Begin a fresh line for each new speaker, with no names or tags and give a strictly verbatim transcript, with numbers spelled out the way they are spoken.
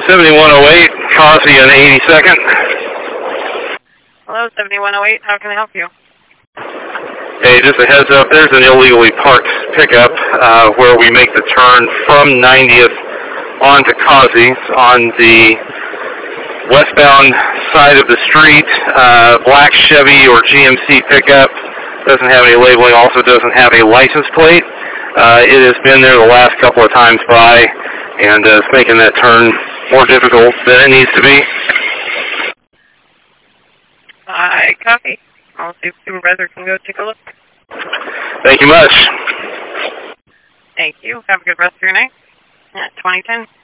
seventy-one oh eight, Causey on eighty-second.
Hello, seventy-one oh eight. How can I help you?
Hey, just a heads up, there's an illegally parked pickup uh, where we make the turn from ninetieth onto Causey on the westbound side of the street. Uh, black Chevy or G M C pickup. Doesn't have any labeling, also doesn't have a license plate. Uh, it has been there the last couple of times by, and uh, it's making that turn more difficult than it needs to be.
I copy. I'll see if supervisor can go take a look.
Thank you much.
Thank you. Have a good rest of your night. Yeah, twenty ten.